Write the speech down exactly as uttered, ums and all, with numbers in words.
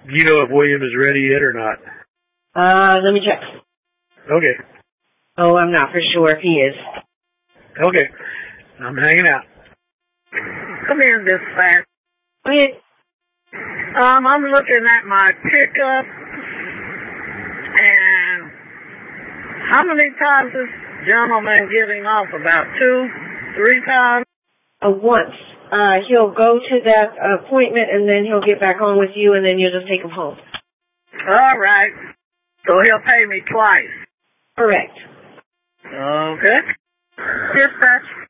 Do you know if William is ready yet or not? Uh, let me check. Okay. Oh, I'm not for sure if he is. Okay. I'm hanging out. Come here, dispatch. Go ahead. Um, I'm looking at my pickup, and how many times this gentleman getting off? About two, three times? Uh, once. Uh, he'll go to that appointment, and then he'll get back on with you, and then you'll just take him home. All right. So he'll pay me twice. Correct. Okay. Dispatch.